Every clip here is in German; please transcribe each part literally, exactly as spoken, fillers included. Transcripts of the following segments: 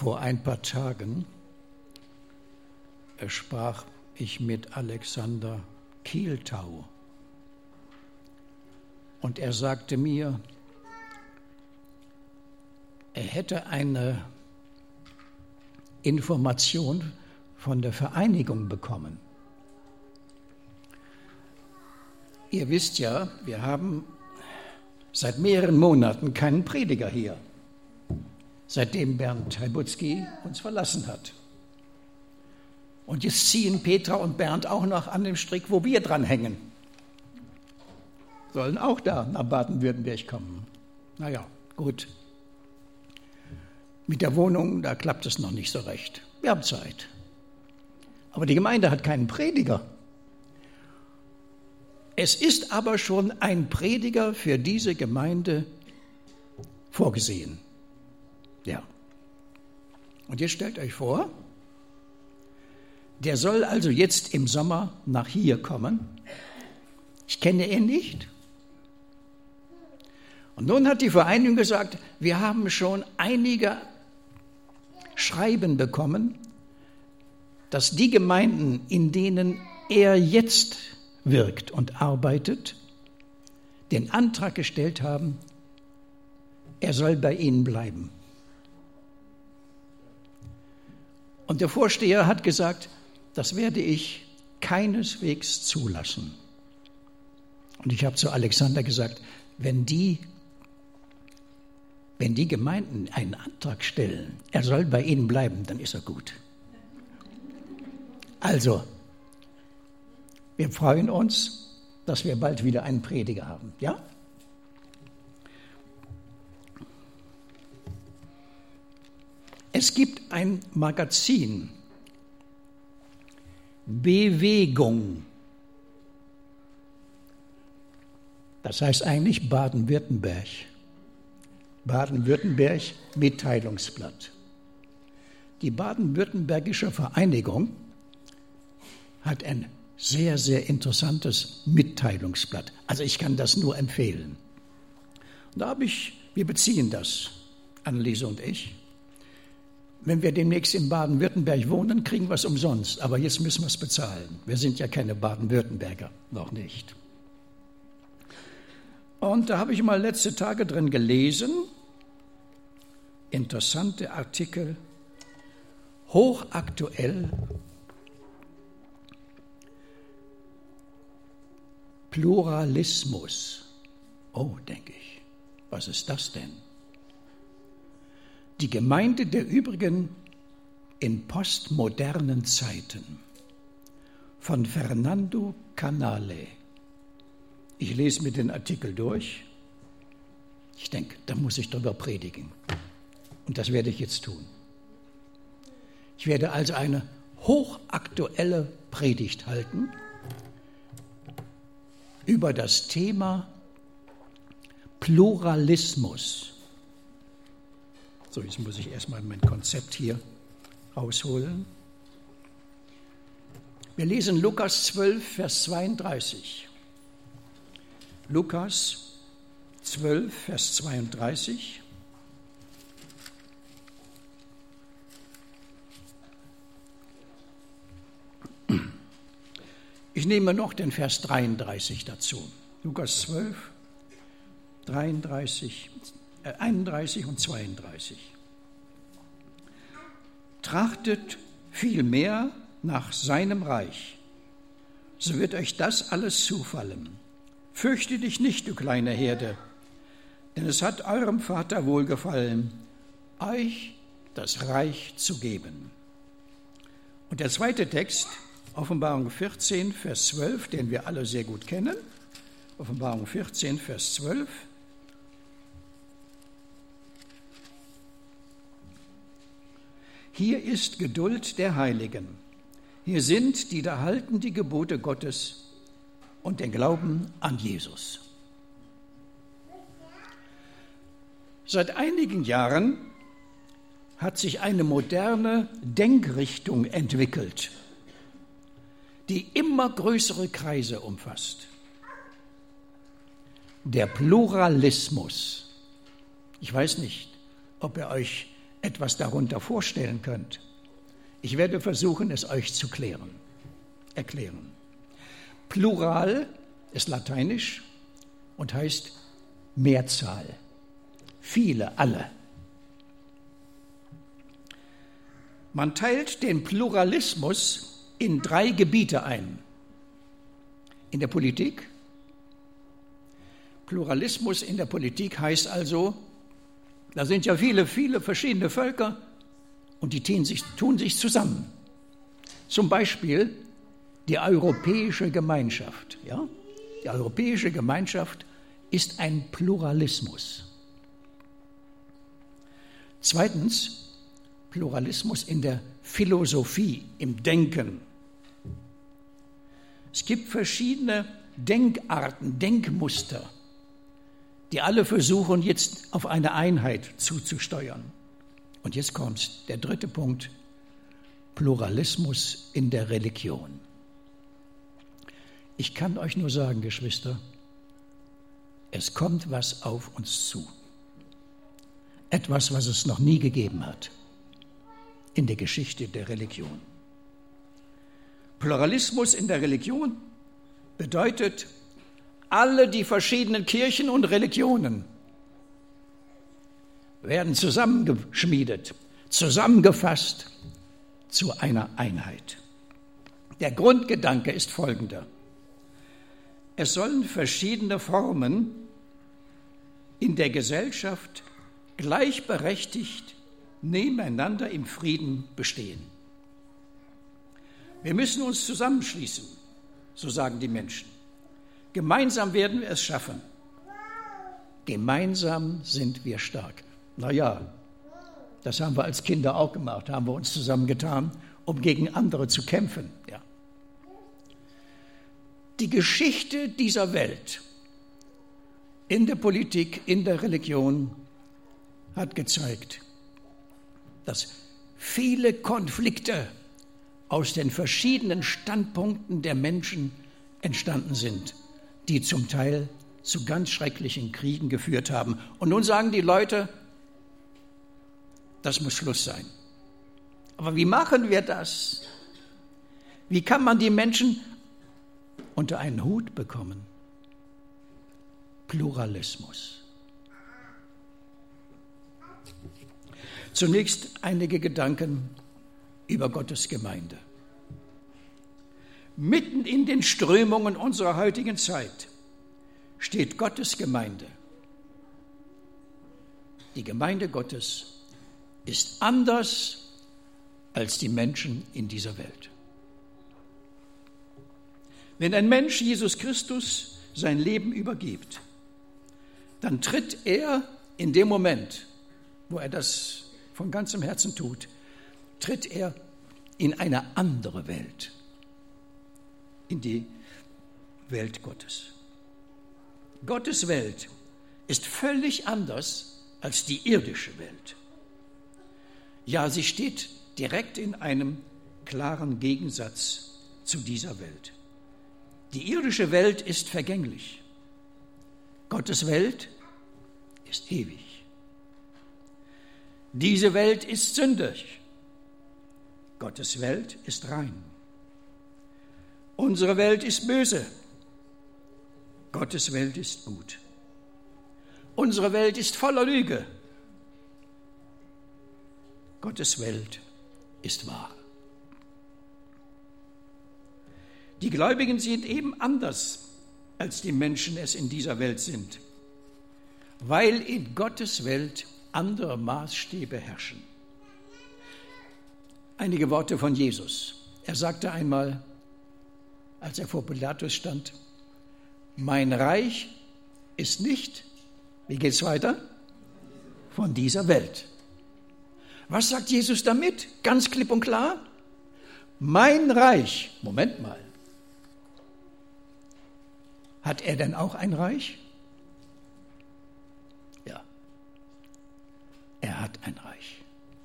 Vor ein paar Tagen sprach ich mit Alexander Kieltau und er sagte mir, er hätte eine Information von der Vereinigung bekommen. Ihr wisst ja, wir haben seit mehreren Monaten keinen Prediger hier, seitdem Bernd Heibutzki uns verlassen hat. Und jetzt ziehen Petra und Bernd auch noch an dem Strick, wo wir dran hängen. Sollen auch da nach Baden-Württemberg kommen. Naja, gut. Mit der Wohnung, da klappt es noch nicht so recht. Wir haben Zeit. Aber die Gemeinde hat keinen Prediger. Es ist aber schon ein Prediger für diese Gemeinde vorgesehen. Ja. Und jetzt stellt euch vor, der soll also jetzt im Sommer nach hier kommen. Ich kenne ihn nicht. Und nun hat die Vereinigung gesagt, wir haben schon einige Schreiben bekommen, dass die Gemeinden, in denen er jetzt wirkt und arbeitet, den Antrag gestellt haben, er soll bei ihnen bleiben. Und der Vorsteher hat gesagt, das werde ich keineswegs zulassen. Und ich habe zu Alexander gesagt, wenn die, wenn die Gemeinden einen Antrag stellen, er soll bei ihnen bleiben, dann ist er gut. Also, wir freuen uns, dass wir bald wieder einen Prediger haben, ja? Es gibt ein Magazin, Bewegung. Das heißt eigentlich Baden-Württemberg. Baden-Württemberg Mitteilungsblatt. Die Baden-Württembergische Vereinigung hat ein sehr, sehr interessantes Mitteilungsblatt. Also ich kann das nur empfehlen. Und da habe ich, wir beziehen das, Anneliese und ich. Wenn wir demnächst in Baden-Württemberg wohnen, kriegen wir es umsonst. Aber jetzt müssen wir es bezahlen. Wir sind ja keine Baden-Württemberger, noch nicht. Und da habe ich mal letzte Tage drin gelesen, interessante Artikel, hochaktuell, Pluralismus. Oh, denke ich, was ist das denn? Die Gemeinde der Übrigen in postmodernen Zeiten von Fernando Canale. Ich lese mir den Artikel durch. Ich denke, da muss ich drüber predigen. Und das werde ich jetzt tun. Ich werde also eine hochaktuelle Predigt halten über das Thema Pluralismus. So, jetzt muss ich erstmal mein Konzept hier rausholen. Wir lesen Lukas zwölf, Vers zweiunddreißig. Lukas zwölf, Vers zweiunddreißig. Ich nehme noch den Vers dreiunddreißig dazu. Lukas zwölf, dreiunddreißig, äh, einunddreißig und zweiunddreißig. Trachtet vielmehr nach seinem Reich, so wird euch das alles zufallen. Fürchte dich nicht, du kleine Herde, denn es hat eurem Vater wohlgefallen, euch das Reich zu geben. Und der zweite Text, Offenbarung vierzehn, Vers zwölf, den wir alle sehr gut kennen. Offenbarung vierzehn, Vers zwölf. Hier ist Geduld der Heiligen. Hier sind, die da halten die Gebote Gottes und den Glauben an Jesus. Seit einigen Jahren hat sich eine moderne Denkrichtung entwickelt, die immer größere Kreise umfasst. Der Pluralismus. Ich weiß nicht, ob er euch etwas darunter vorstellen könnt. Ich werde versuchen, es euch zu klären, erklären. Plural ist lateinisch und heißt Mehrzahl. Viele, alle. Man teilt den Pluralismus in drei Gebiete ein. In der Politik. Pluralismus in der Politik heißt also, da sind ja viele, viele verschiedene Völker und die tun sich, tun sich zusammen. Zum Beispiel die Europäische Gemeinschaft. Ja? Die Europäische Gemeinschaft ist ein Pluralismus. Zweitens, Pluralismus in der Philosophie, im Denken. Es gibt verschiedene Denkarten, Denkmuster, die alle versuchen, jetzt auf eine Einheit zuzusteuern. Und jetzt kommt der dritte Punkt, Pluralismus in der Religion. Ich kann euch nur sagen, Geschwister, es kommt was auf uns zu. Etwas, was es noch nie gegeben hat in der Geschichte der Religion. Pluralismus in der Religion bedeutet, alle die verschiedenen Kirchen und Religionen werden zusammengeschmiedet, zusammengefasst zu einer Einheit. Der Grundgedanke ist folgender. Es sollen verschiedene Formen in der Gesellschaft gleichberechtigt nebeneinander im Frieden bestehen. Wir müssen uns zusammenschließen, so sagen die Menschen. Gemeinsam werden wir es schaffen. Gemeinsam sind wir stark. Na ja, das haben wir als Kinder auch gemacht, haben wir uns zusammengetan, um gegen andere zu kämpfen. Ja. Die Geschichte dieser Welt in der Politik, in der Religion hat gezeigt, dass viele Konflikte aus den verschiedenen Standpunkten der Menschen entstanden sind, die zum Teil zu ganz schrecklichen Kriegen geführt haben. Und nun sagen die Leute, das muss Schluss sein. Aber wie machen wir das? Wie kann man die Menschen unter einen Hut bekommen? Pluralismus. Zunächst einige Gedanken über Gottes Gemeinde. Mitten in den Strömungen unserer heutigen Zeit steht Gottes Gemeinde. Die Gemeinde Gottes ist anders als die Menschen in dieser Welt. Wenn ein Mensch Jesus Christus sein Leben übergibt, dann tritt er in dem Moment, wo er das von ganzem Herzen tut, tritt er in eine andere Welt, in die Welt Gottes. Gottes Welt ist völlig anders als die irdische Welt. Ja, sie steht direkt in einem klaren Gegensatz zu dieser Welt. Die irdische Welt ist vergänglich. Gottes Welt ist ewig. Diese Welt ist sündig. Gottes Welt ist rein. Unsere Welt ist böse. Gottes Welt ist gut. Unsere Welt ist voller Lüge. Gottes Welt ist wahr. Die Gläubigen sind eben anders, als die Menschen es in dieser Welt sind, weil in Gottes Welt andere Maßstäbe herrschen. Einige Worte von Jesus. Er sagte einmal, als er vor Pilatus stand, mein Reich ist nicht, wie geht es weiter? Von dieser Welt. Was sagt Jesus damit? Ganz klipp und klar. Mein Reich, Moment mal, hat er denn auch ein Reich? Ja, er hat ein Reich.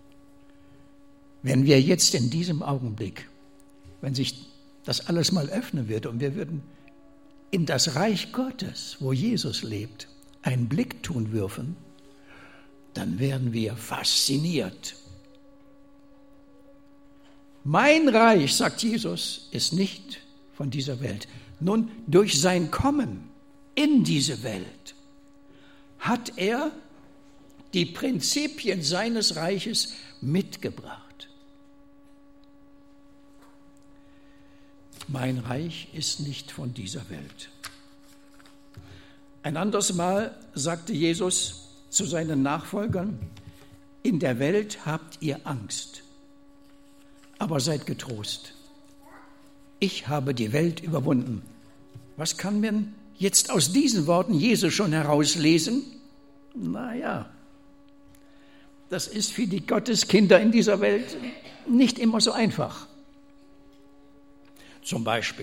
Wenn wir jetzt in diesem Augenblick, wenn sich das alles mal öffnen wird und wir würden in das Reich Gottes, wo Jesus lebt, einen Blick tun dürfen, dann werden wir fasziniert. Mein Reich, sagt Jesus, ist nicht von dieser Welt. Nun, durch sein Kommen in diese Welt hat er die Prinzipien seines Reiches mitgebracht. Mein Reich ist nicht von dieser Welt. Ein anderes Mal sagte Jesus zu seinen Nachfolgern: In der Welt habt ihr Angst, aber seid getrost. Ich habe die Welt überwunden. Was kann man jetzt aus diesen Worten Jesu schon herauslesen? Naja, das ist für die Gotteskinder in dieser Welt nicht immer so einfach. Zum Beispiel,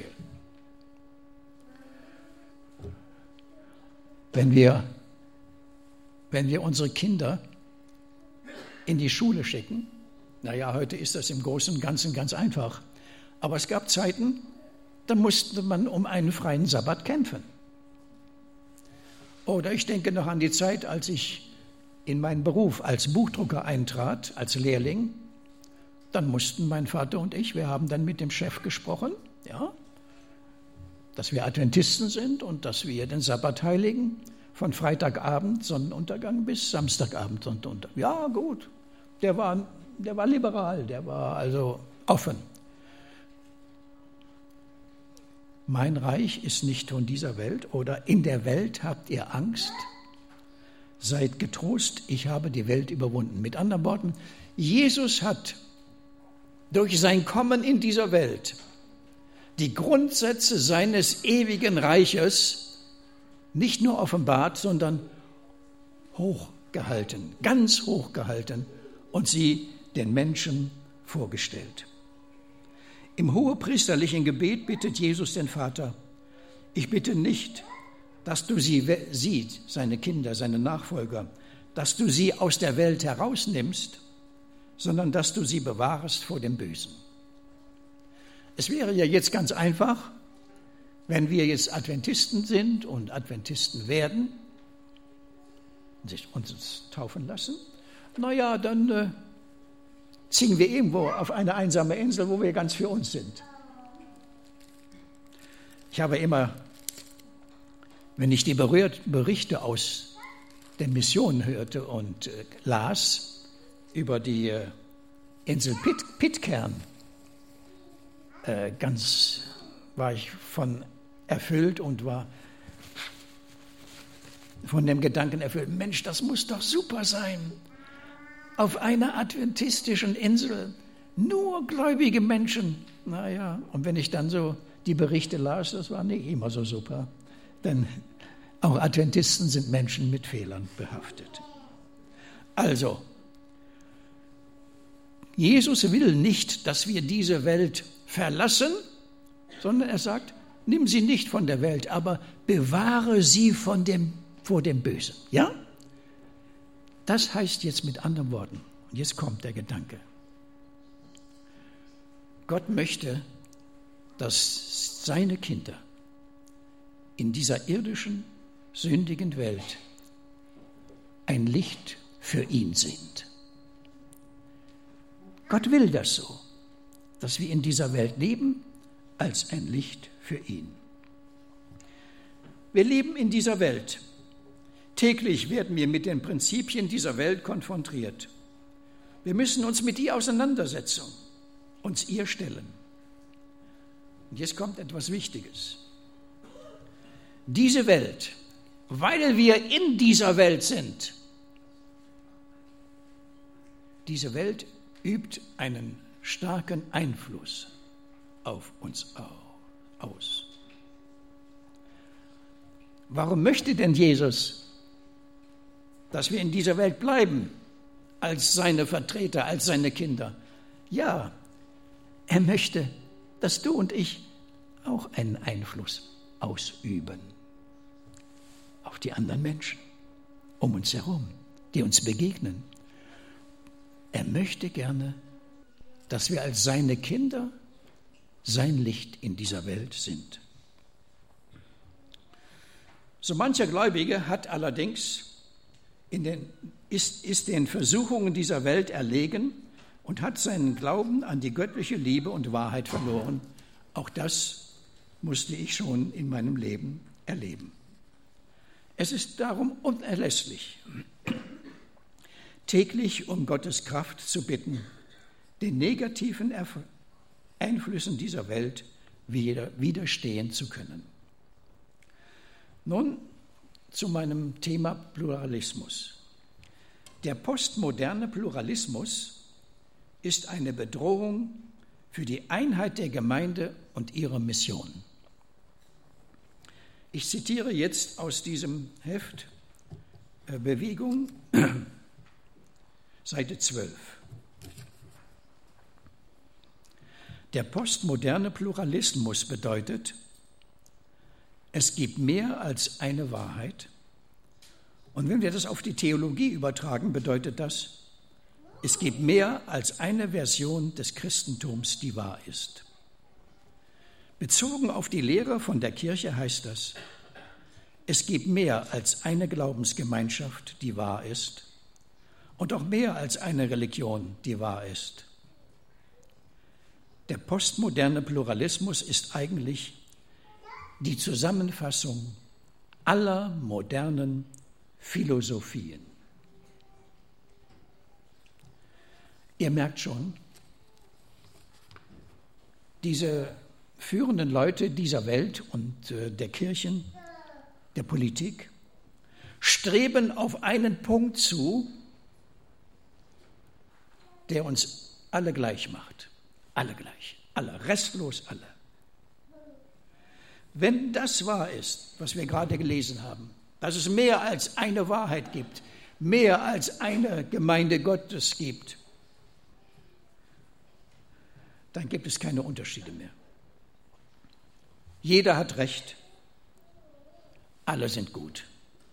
wenn wir, wenn wir unsere Kinder in die Schule schicken, naja, heute ist das im Großen und Ganzen ganz einfach, aber es gab Zeiten, da musste man um einen freien Sabbat kämpfen. Oder ich denke noch an die Zeit, als ich in meinen Beruf als Buchdrucker eintrat, als Lehrling. Dann mussten mein Vater und ich, wir haben dann mit dem Chef gesprochen, ja, dass wir Adventisten sind und dass wir den Sabbat heiligen, von Freitagabend, Sonnenuntergang, bis Samstagabend, Sonnenuntergang. Ja, gut, der war, der war liberal, der war also offen. Mein Reich ist nicht von dieser Welt, oder in der Welt habt ihr Angst. Seid getrost, ich habe die Welt überwunden. Mit anderen Worten, Jesus hat durch sein Kommen in dieser Welt die Grundsätze seines ewigen Reiches nicht nur offenbart, sondern hochgehalten, ganz hochgehalten und sie den Menschen vorgestellt. Im hohepriesterlichen Gebet bittet Jesus den Vater: Ich bitte nicht, dass du sie siehst, seine Kinder, seine Nachfolger, dass du sie aus der Welt herausnimmst, sondern dass du sie bewahrst vor dem Bösen. Es wäre ja jetzt ganz einfach, wenn wir jetzt Adventisten sind und Adventisten werden, sich uns taufen lassen, naja, dann äh, ziehen wir irgendwo auf eine einsame Insel, wo wir ganz für uns sind. Ich habe immer, wenn ich die Berichte aus den Missionen hörte und äh, las über die äh, Insel Pit, Pitcairn, äh, ganz war ich von erfüllt und war von dem Gedanken erfüllt: Mensch, das muss doch super sein. Auf einer adventistischen Insel nur gläubige Menschen. Naja, und wenn ich dann so die Berichte las, das war nicht immer so super. Denn auch Adventisten sind Menschen mit Fehlern behaftet. Also, Jesus will nicht, dass wir diese Welt verlassen, sondern er sagt: Nimm sie nicht von der Welt, aber bewahre sie von dem, vor dem Bösen. Ja? Das heißt jetzt mit anderen Worten, und jetzt kommt der Gedanke: Gott möchte, dass seine Kinder in dieser irdischen, sündigen Welt ein Licht für ihn sind. Gott will das so, dass wir in dieser Welt leben als ein Licht für ihn. Wir leben in dieser Welt. Täglich werden wir mit den Prinzipien dieser Welt konfrontiert. Wir müssen uns mit ihr auseinandersetzen, uns ihr stellen. Und jetzt kommt etwas Wichtiges. Diese Welt, weil wir in dieser Welt sind, diese Welt übt einen starken Einfluss auf uns aus. Warum möchte denn Jesus, dass wir in dieser Welt bleiben, als seine Vertreter, als seine Kinder? Ja, er möchte, dass du und ich auch einen Einfluss ausüben auf die anderen Menschen um uns herum, die uns begegnen. Er möchte gerne, dass wir als seine Kinder sein Licht in dieser Welt sind. So mancher Gläubige hat allerdings in den, ist, ist den Versuchungen dieser Welt erlegen und hat seinen Glauben an die göttliche Liebe und Wahrheit verloren. Auch das musste ich schon in meinem Leben erleben. Es ist darum unerlässlich, täglich um Gottes Kraft zu bitten, den negativen Einflüssen dieser Welt wieder widerstehen zu können. Nun zu meinem Thema Pluralismus. Der postmoderne Pluralismus ist eine Bedrohung für die Einheit der Gemeinde und ihre Mission. Ich zitiere jetzt aus diesem Heft äh, Bewegung, Seite zwölf. Der postmoderne Pluralismus bedeutet, es gibt mehr als eine Wahrheit. Und wenn wir das auf die Theologie übertragen, bedeutet das, es gibt mehr als eine Version des Christentums, die wahr ist. Bezogen auf die Lehre von der Kirche heißt das, es gibt mehr als eine Glaubensgemeinschaft, die wahr ist, und auch mehr als eine Religion, die wahr ist. Der postmoderne Pluralismus ist eigentlich die Zusammenfassung aller modernen Philosophien. Ihr merkt schon, diese führenden Leute dieser Welt und äh, der Kirchen, der Politik, streben auf einen Punkt zu, der uns alle gleich macht. Alle gleich, alle, restlos alle. Wenn das wahr ist, was wir gerade gelesen haben, dass es mehr als eine Wahrheit gibt, mehr als eine Gemeinde Gottes gibt, dann gibt es keine Unterschiede mehr. Jeder hat Recht, alle sind gut.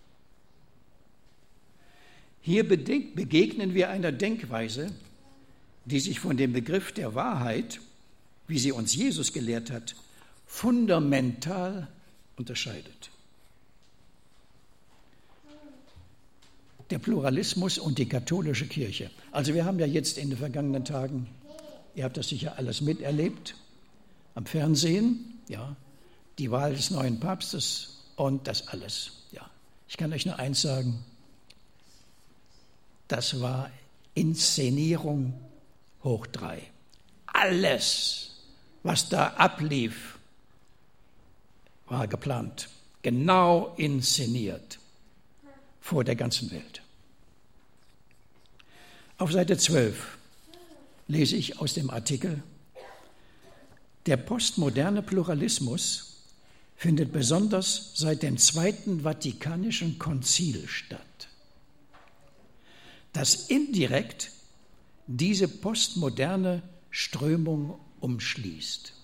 Hier begegnen wir einer Denkweise, die sich von dem Begriff der Wahrheit, wie sie uns Jesus gelehrt hat, fundamental unterscheidet. Der Pluralismus und die katholische Kirche. Also wir haben ja jetzt in den vergangenen Tagen, ihr habt das sicher alles miterlebt, am Fernsehen, ja, die Wahl des neuen Papstes und das alles. Ja. Ich kann euch nur eins sagen, das war Inszenierung hoch drei. Alles, was da ablief, war geplant, genau inszeniert vor der ganzen Welt. Auf Seite zwölf lese ich aus dem Artikel, der postmoderne Pluralismus findet besonders seit dem Zweiten Vatikanischen Konzil statt, das indirekt diese postmoderne Strömung umschließt.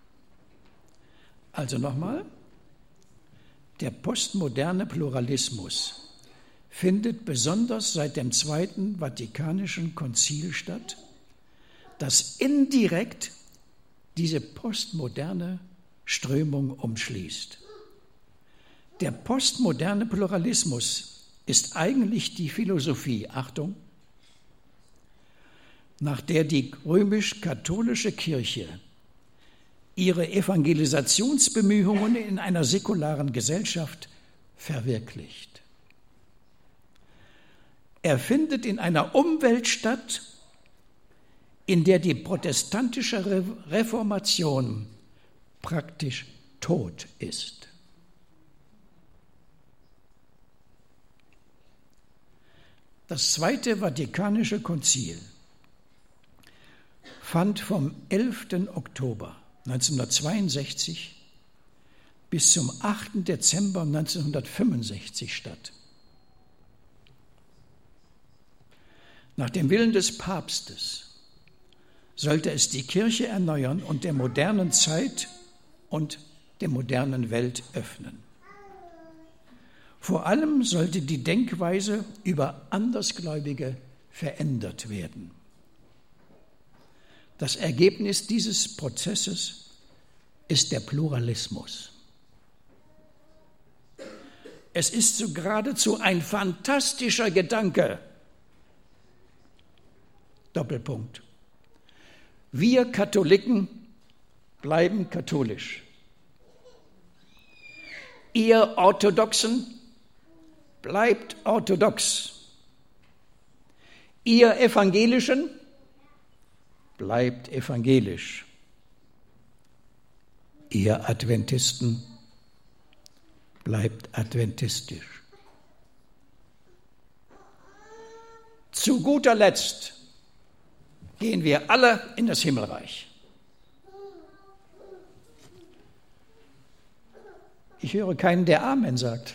Also nochmal, der postmoderne Pluralismus findet besonders seit dem Zweiten Vatikanischen Konzil statt, das indirekt diese postmoderne Strömung umschließt. Der postmoderne Pluralismus ist eigentlich die Philosophie, Achtung, nach der die römisch-katholische Kirche ihre Evangelisationsbemühungen in einer säkularen Gesellschaft verwirklicht. Er findet in einer Umwelt statt, in der die protestantische Reformation praktisch tot ist. Das Zweite Vatikanische Konzil fand vom elften Oktober neunzehnhundertzweiundsechzig bis zum achten Dezember neunzehnhundertfünfundsechzig statt. Nach dem Willen des Papstes sollte es die Kirche erneuern und der modernen Zeit und der modernen Welt öffnen. Vor allem sollte die Denkweise über Andersgläubige verändert werden. Das Ergebnis dieses Prozesses ist der Pluralismus. Es ist so geradezu ein fantastischer Gedanke. Doppelpunkt. Wir Katholiken bleiben katholisch. Ihr Orthodoxen bleibt orthodox. Ihr Evangelischen bleibt evangelisch. Ihr Adventisten bleibt adventistisch. Zu guter Letzt gehen wir alle in das Himmelreich. Ich höre keinen, der Amen sagt.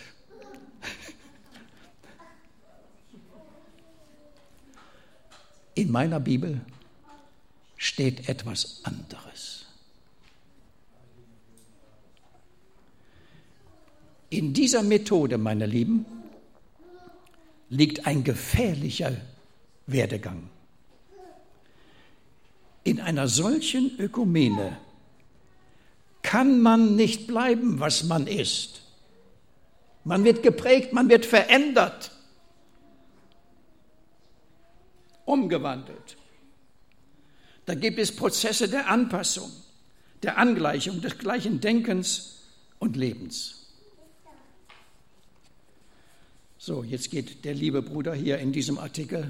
In meiner Bibel steht etwas anderes. In dieser Methode, meine Lieben, liegt ein gefährlicher Werdegang. In einer solchen Ökumene kann man nicht bleiben, was man ist. Man wird geprägt, man wird verändert, umgewandelt. Da gibt es Prozesse der Anpassung, der Angleichung, des gleichen Denkens und Lebens. So, jetzt geht der liebe Bruder hier in diesem Artikel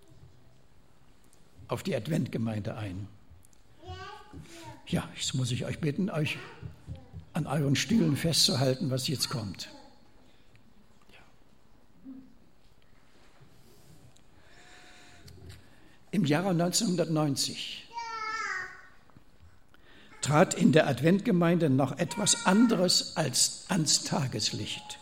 auf die Adventgemeinde ein. Ja, jetzt muss ich euch bitten, euch an euren Stühlen festzuhalten, was jetzt kommt. Ja. Im Jahre neunzehnhundertneunzig trat in der Adventgemeinde noch etwas anderes als ans Tageslicht.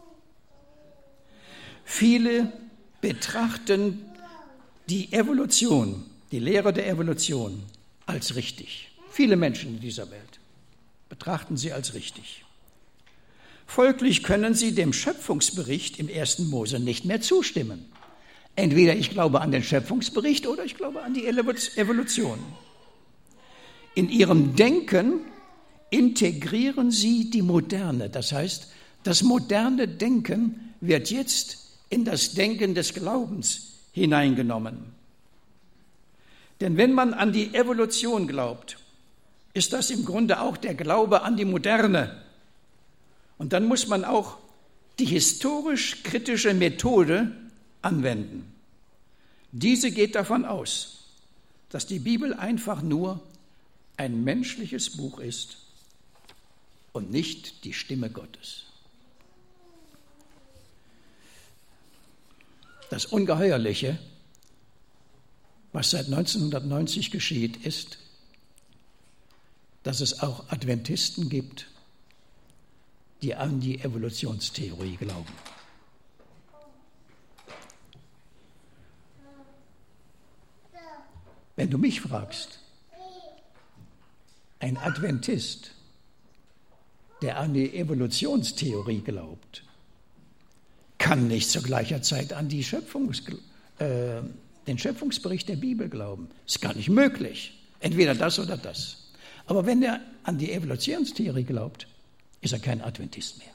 Viele betrachten die Evolution, die Lehre der Evolution als richtig. Viele Menschen in dieser Welt betrachten sie als richtig. Folglich können sie dem Schöpfungsbericht im ersten Mose nicht mehr zustimmen. Entweder ich glaube an den Schöpfungsbericht oder ich glaube an die Evolution. In ihrem Denken integrieren sie die Moderne. Das heißt, das moderne Denken wird jetzt in das Denken des Glaubens hineingenommen. Denn wenn man an die Evolution glaubt, ist das im Grunde auch der Glaube an die Moderne. Und dann muss man auch die historisch-kritische Methode anwenden. Diese geht davon aus, dass die Bibel einfach nur ein menschliches Buch ist und nicht die Stimme Gottes. Das Ungeheuerliche, was seit neunzehnhundertneunzig geschieht, ist, dass es auch Adventisten gibt, die an die Evolutionstheorie glauben. Wenn du mich fragst, ein Adventist, der an die Evolutionstheorie glaubt, kann nicht zu gleicher Zeit an die Schöpfungs, äh, den Schöpfungsbericht der Bibel glauben. Ist gar nicht möglich. Entweder das oder das. Aber wenn er an die Evolutionstheorie glaubt, ist er kein Adventist mehr.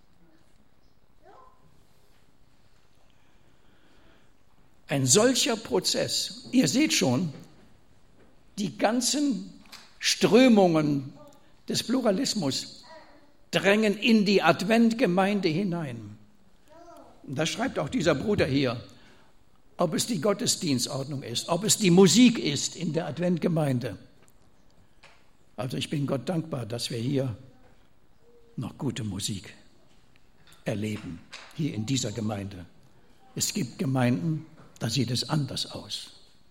Ein solcher Prozess, ihr seht schon, die ganzen Strömungen des Pluralismus drängen in die Adventgemeinde hinein. Und das schreibt auch dieser Bruder hier, ob es die Gottesdienstordnung ist, ob es die Musik ist in der Adventgemeinde. Also ich bin Gott dankbar, dass wir hier noch gute Musik erleben, hier in dieser Gemeinde. Es gibt Gemeinden, da sieht es anders aus.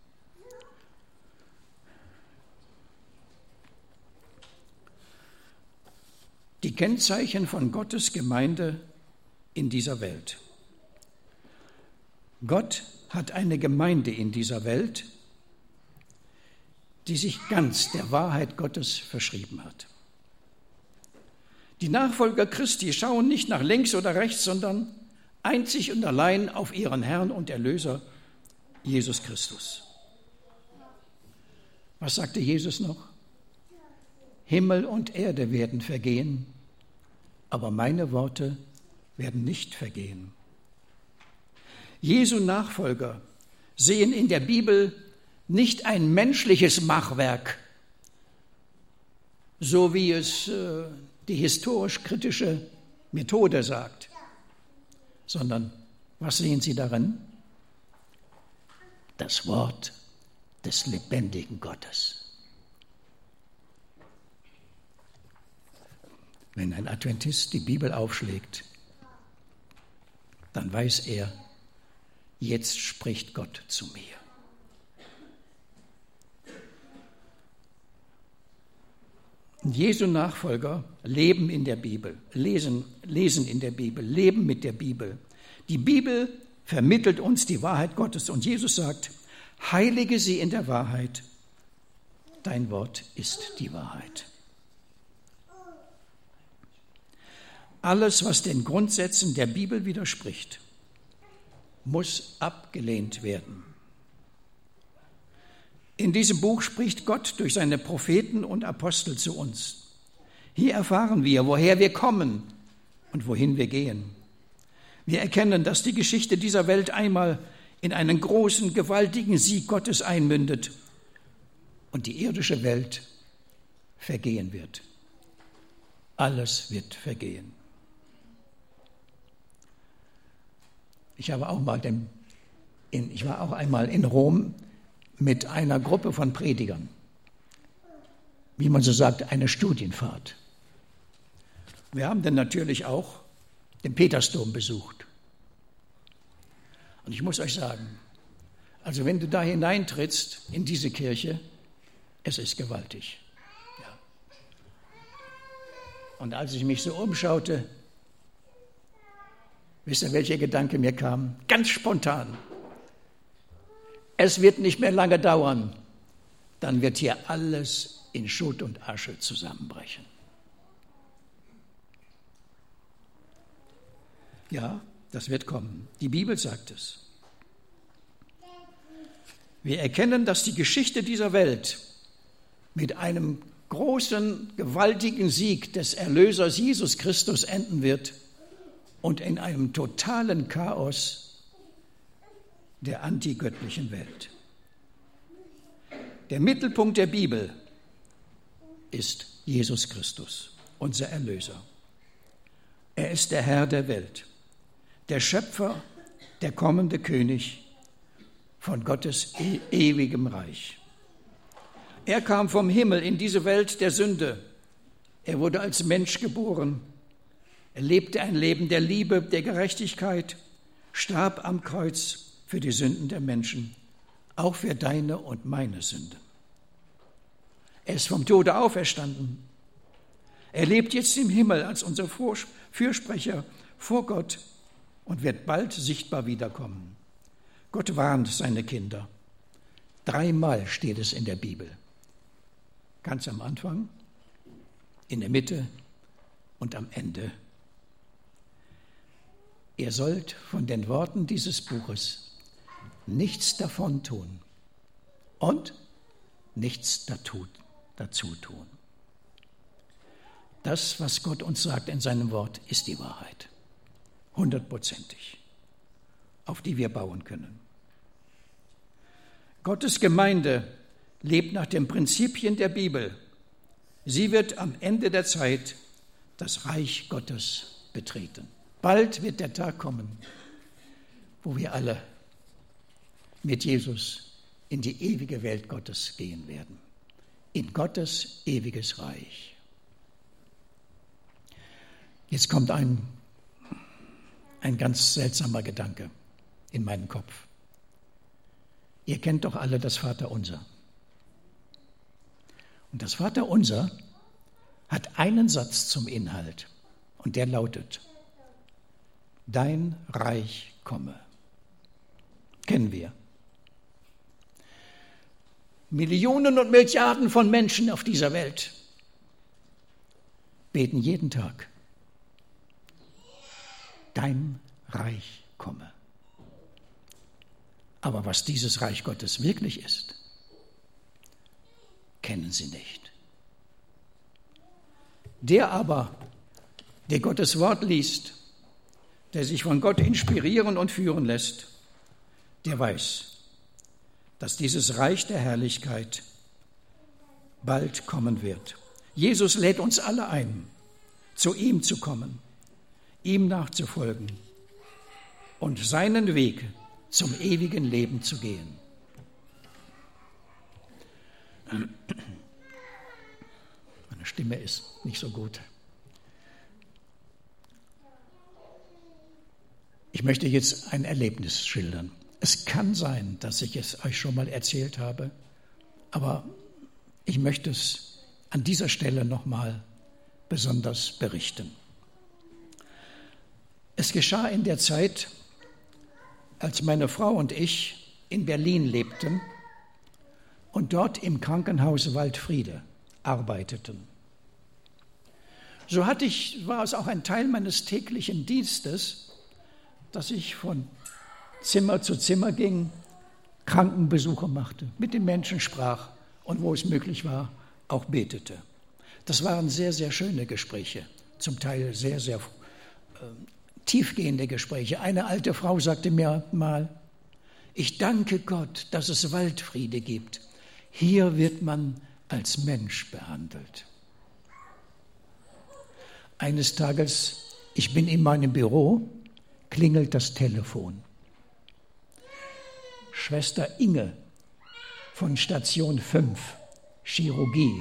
Die Kennzeichen von Gottes Gemeinde in dieser Welt. Gott hat eine Gemeinde in dieser Welt, die sich ganz der Wahrheit Gottes verschrieben hat. Die Nachfolger Christi schauen nicht nach links oder rechts, sondern einzig und allein auf ihren Herrn und Erlöser, Jesus Christus. Was sagte Jesus noch? Himmel und Erde werden vergehen, aber meine Worte werden nicht vergehen. Jesu Nachfolger sehen in der Bibel nicht ein menschliches Machwerk, so wie es äh, die historisch-kritische Methode sagt, sondern was sehen sie darin? Das Wort des lebendigen Gottes. Wenn ein Adventist die Bibel aufschlägt, dann weiß er, jetzt spricht Gott zu mir. Jesu Nachfolger leben in der Bibel, lesen, lesen in der Bibel, leben mit der Bibel. Die Bibel vermittelt uns die Wahrheit Gottes und Jesus sagt, heilige sie in der Wahrheit, dein Wort ist die Wahrheit. Alles, was den Grundsätzen der Bibel widerspricht, muss abgelehnt werden. In diesem Buch spricht Gott durch seine Propheten und Apostel zu uns. Hier erfahren wir, woher wir kommen und wohin wir gehen. Wir erkennen, dass die Geschichte dieser Welt einmal in einen großen, gewaltigen Sieg Gottes einmündet und die irdische Welt vergehen wird. Alles wird vergehen. Ich habe auch mal den, in, ich war auch einmal in Rom mit einer Gruppe von Predigern, wie man so sagt, eine Studienfahrt. Wir haben dann natürlich auch den Petersdom besucht. Und ich muss euch sagen, also wenn du da hineintrittst in diese Kirche, es ist gewaltig. Ja. Und als ich mich so umschaute, wisst ihr, welcher Gedanke mir kam? Ganz spontan. Es wird nicht mehr lange dauern, dann wird hier alles in Schutt und Asche zusammenbrechen. Ja, das wird kommen. Die Bibel sagt es. Wir erkennen, dass die Geschichte dieser Welt mit einem großen, gewaltigen Sieg des Erlösers Jesus Christus enden wird und in einem totalen Chaos der antigöttlichen Welt. Der Mittelpunkt der Bibel ist Jesus Christus, unser Erlöser. Er ist der Herr der Welt, der Schöpfer, der kommende König von Gottes e- ewigem Reich. Er kam vom Himmel in diese Welt der Sünde. Er wurde als Mensch geboren. Er lebte ein Leben der Liebe, der Gerechtigkeit, starb am Kreuz für die Sünden der Menschen, auch für deine und meine Sünden. Er ist vom Tode auferstanden. Er lebt jetzt im Himmel als unser Fürsprecher vor Gott und wird bald sichtbar wiederkommen. Gott warnt seine Kinder. Dreimal steht es in der Bibel. Ganz am Anfang, in der Mitte und am Ende. Ihr sollt von den Worten dieses Buches nichts davon tun und nichts dazu tun. Das, was Gott uns sagt in seinem Wort, ist die Wahrheit. Hundertprozentig, auf die wir bauen können. Gottes Gemeinde lebt nach den Prinzipien der Bibel. Sie wird am Ende der Zeit das Reich Gottes betreten. Bald wird der Tag kommen, wo wir alle mit Jesus in die ewige Welt Gottes gehen werden. In Gottes ewiges Reich. Jetzt kommt ein, ein ganz seltsamer Gedanke in meinen Kopf. Ihr kennt doch alle das Vaterunser. Und das Vaterunser hat einen Satz zum Inhalt und der lautet: Dein Reich komme. Kennen wir. Millionen und Milliarden von Menschen auf dieser Welt beten jeden Tag: Dein Reich komme. Aber was dieses Reich Gottes wirklich ist, kennen sie nicht. Der aber, der Gottes Wort liest, der sich von Gott inspirieren und führen lässt, der weiß, dass dieses Reich der Herrlichkeit bald kommen wird. Jesus lädt uns alle ein, zu ihm zu kommen, ihm nachzufolgen und seinen Weg zum ewigen Leben zu gehen. Meine Stimme ist nicht so gut. Ich möchte jetzt ein Erlebnis schildern. Es kann sein, dass ich es euch schon mal erzählt habe, aber ich möchte es an dieser Stelle nochmal besonders berichten. Es geschah in der Zeit, als meine Frau und ich in Berlin lebten und dort im Krankenhaus Waldfriede arbeiteten. So hatte ich, war es auch ein Teil meines täglichen Dienstes, dass ich von Zimmer zu Zimmer ging, Krankenbesuche machte, mit den Menschen sprach und wo es möglich war, auch betete. Das waren sehr, sehr schöne Gespräche, zum Teil sehr, sehr äh, tiefgehende Gespräche. Eine alte Frau sagte mir mal, ich danke Gott, dass es Waldfriede gibt. Hier wird man als Mensch behandelt. Eines Tages, ich bin in meinem Büro, klingelt das Telefon. Schwester Inge von Station fünf, Chirurgie.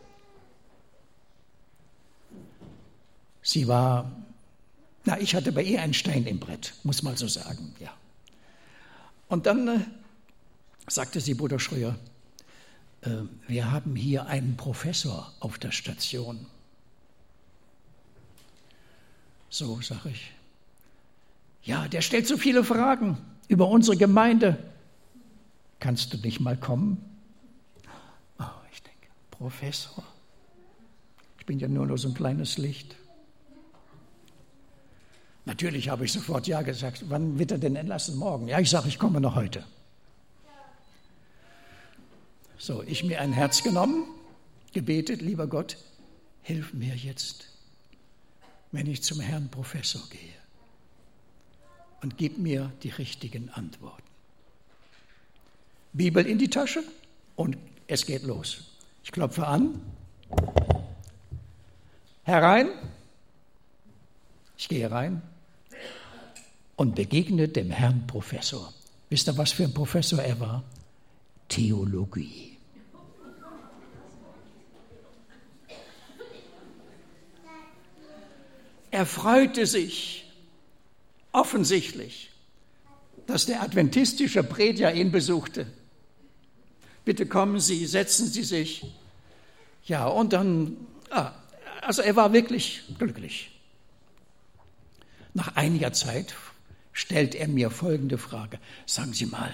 Sie war, na, ich hatte bei ihr einen Stein im Brett, muss man so sagen, ja. Und dann äh, sagte sie, Bruder Schröer, äh, wir haben hier einen Professor auf der Station. So, sage ich. Ja, der stellt so viele Fragen über unsere Gemeinde. Kannst du nicht mal kommen? Oh, ich denke, Professor, ich bin ja nur noch so ein kleines Licht. Natürlich habe ich sofort ja gesagt. Wann wird er denn entlassen? Morgen. Ja, ich sage, ich komme noch heute. So, ich mir ein Herz genommen, gebetet, lieber Gott, hilf mir jetzt, wenn ich zum Herrn Professor gehe und gib mir die richtigen Antworten. Bibel in die Tasche und es geht los. Ich klopfe an. Herein. Ich gehe rein und begegne dem Herrn Professor. Wisst ihr, was für ein Professor er war? Theologie. Er freute sich offensichtlich, dass der adventistische Prediger ihn besuchte. Bitte kommen Sie, setzen Sie sich. Ja, und dann, ah, also er war wirklich glücklich. Nach einiger Zeit stellt er mir folgende Frage. Sagen Sie mal,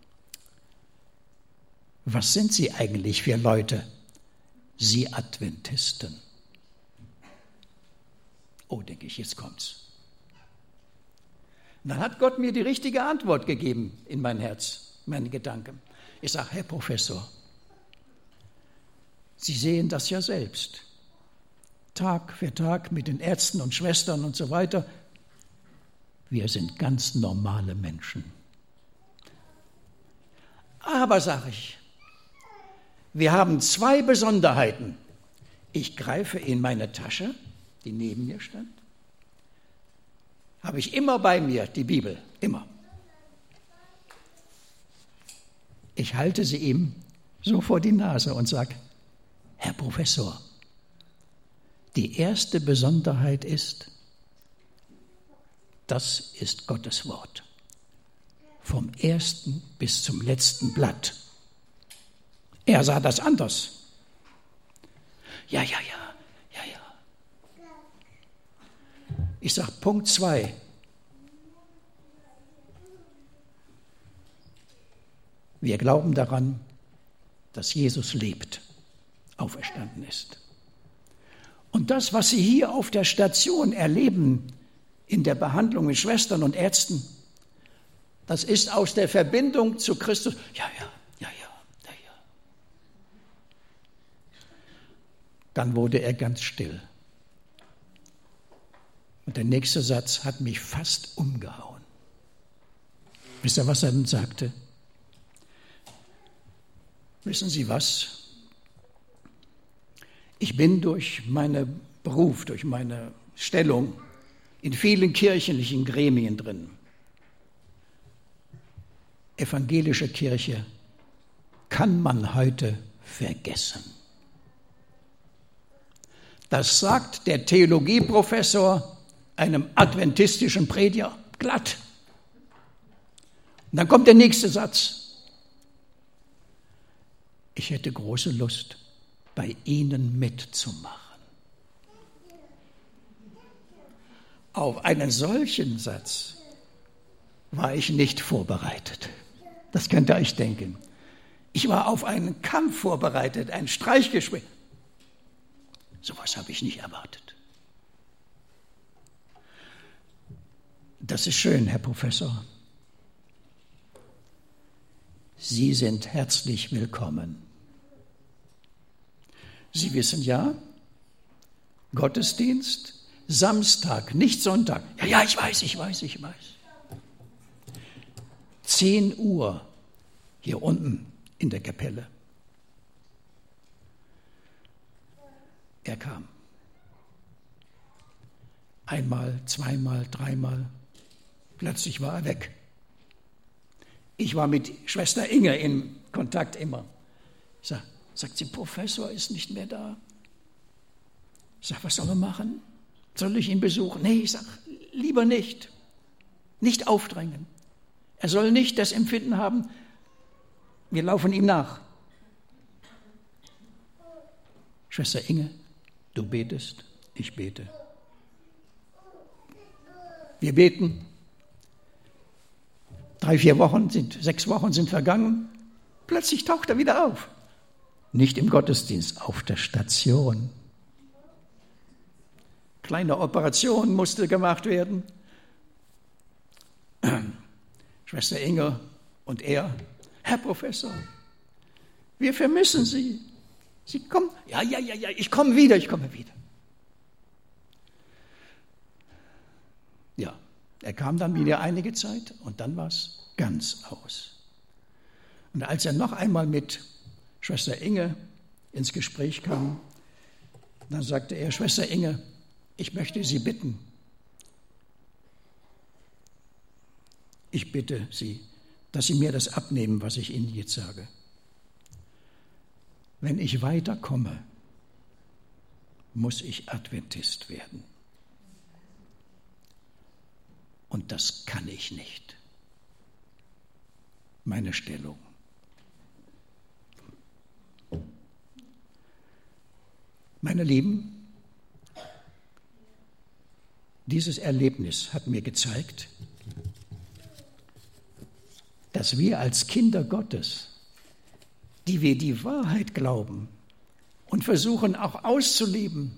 was sind Sie eigentlich für Leute, Sie Adventisten? Oh, denke ich, jetzt kommt's. Und dann hat Gott mir die richtige Antwort gegeben in mein Herz, meine Gedanken. Ich sage, Herr Professor, Sie sehen das ja selbst. Tag für Tag mit den Ärzten und Schwestern und so weiter. Wir sind ganz normale Menschen. Aber, sage ich, wir haben zwei Besonderheiten. Ich greife in meine Tasche, die neben mir stand, habe ich immer bei mir, die Bibel, immer. Ich halte sie ihm so vor die Nase und sage, Herr Professor, die erste Besonderheit ist, das ist Gottes Wort. Vom ersten bis zum letzten Blatt. Er sah das anders. Ja, ja, ja, ja, ja. Ich sage Punkt zwei. Wir glauben daran, dass Jesus lebt, auferstanden ist. Und das, was Sie hier auf der Station erleben, in der Behandlung mit Schwestern und Ärzten, das ist aus der Verbindung zu Christus. Ja, ja, ja, ja, ja, ja. Dann wurde er ganz still. Und der nächste Satz hat mich fast umgehauen. Wisst ihr, was er dann sagte? Wissen Sie was? Ich bin durch meinen Beruf, durch meine Stellung in vielen kirchlichen Gremien drin. Evangelische Kirche kann man heute vergessen. Das sagt der Theologieprofessor einem adventistischen Prediger glatt. Und dann kommt der nächste Satz. Ich hätte große Lust, bei Ihnen mitzumachen. Auf einen solchen Satz war ich nicht vorbereitet. Das könnt ihr euch denken. Ich war auf einen Kampf vorbereitet, ein Streichgespräch. So etwas habe ich nicht erwartet. Das ist schön, Herr Professor. Sie sind herzlich willkommen. Sie wissen ja, Gottesdienst, Samstag, nicht Sonntag. Ja, ja, ich weiß, ich weiß, ich weiß. zehn Uhr hier unten in der Kapelle. Er kam. Einmal, zweimal, dreimal. Plötzlich war er weg. Ich war mit Schwester Inge in Kontakt immer. Ich sag, sagt sie, Professor ist nicht mehr da. Ich sage, was soll man machen? Soll ich ihn besuchen? Nee, ich sage, lieber nicht. Nicht aufdrängen. Er soll nicht das Empfinden haben, wir laufen ihm nach. Schwester Inge, du betest, ich bete. Wir beten. Drei, vier Wochen sind, sechs Wochen sind vergangen. Plötzlich taucht er wieder auf. Nicht im Gottesdienst, auf der Station. Kleine Operation musste gemacht werden. Schwester Inge und er, Herr Professor, wir vermissen Sie. Sie kommen, ja, ja, ja, ja, ich komme wieder, ich komme wieder. Ja, er kam dann wieder einige Zeit und dann war es ganz aus. Und als er noch einmal mit Schwester Inge ins Gespräch kam, dann sagte er, Schwester Inge, ich möchte Sie bitten, ich bitte Sie, dass Sie mir das abnehmen, was ich Ihnen jetzt sage. Wenn ich weiterkomme, muss ich Adventist werden. Und das kann ich nicht. Meine Stellung. Meine Lieben, dieses Erlebnis hat mir gezeigt, dass wir als Kinder Gottes, die wir die Wahrheit glauben und versuchen auch auszuleben,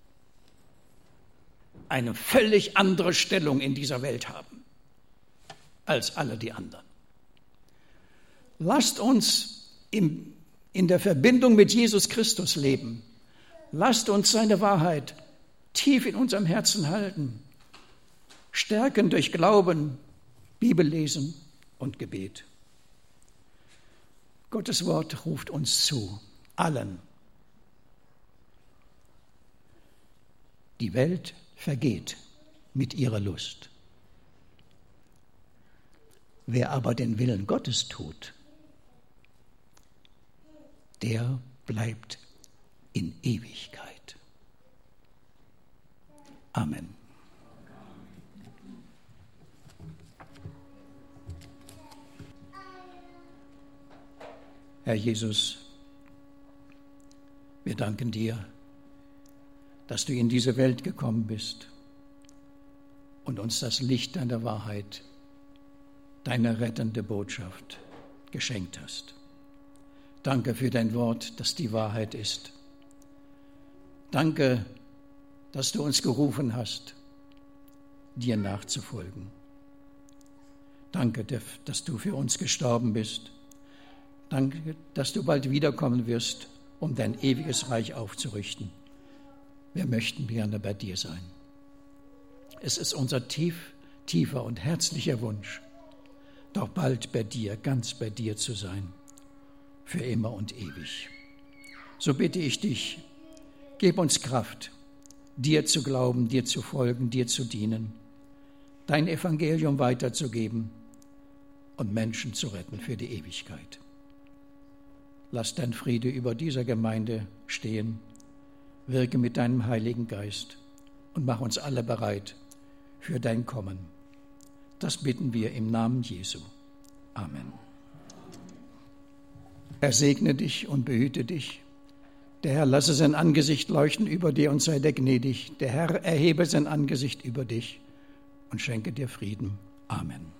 eine völlig andere Stellung in dieser Welt haben als alle die anderen. Lasst uns im, in der Verbindung mit Jesus Christus leben. Lasst uns seine Wahrheit tief in unserem Herzen halten, stärken durch Glauben, Bibellesen und Gebet. Gottes Wort ruft uns zu, allen. Die Welt vergeht mit ihrer Lust. Wer aber den Willen Gottes tut, der bleibt in Ewigkeit. Amen. Herr Jesus, wir danken dir, dass du in diese Welt gekommen bist und uns das Licht deiner Wahrheit, deine rettende Botschaft geschenkt hast. Danke für dein Wort, das die Wahrheit ist. Danke, dass du uns gerufen hast, dir nachzufolgen. Danke, dass du für uns gestorben bist. Danke, dass du bald wiederkommen wirst, um dein ewiges Reich aufzurichten. Wir möchten gerne bei dir sein. Es ist unser tief, tiefer und herzlicher Wunsch, doch bald bei dir, ganz bei dir zu sein, für immer und ewig. So bitte ich dich, gib uns Kraft, dir zu glauben, dir zu folgen, dir zu dienen, dein Evangelium weiterzugeben und Menschen zu retten für die Ewigkeit. Lass dein Friede über dieser Gemeinde stehen, wirke mit deinem Heiligen Geist und mach uns alle bereit für dein Kommen. Das bitten wir im Namen Jesu. Amen. Er segne dich und behüte dich. Der Herr lasse sein Angesicht leuchten über dir und sei dir gnädig. Der Herr erhebe sein Angesicht über dich und schenke dir Frieden. Amen.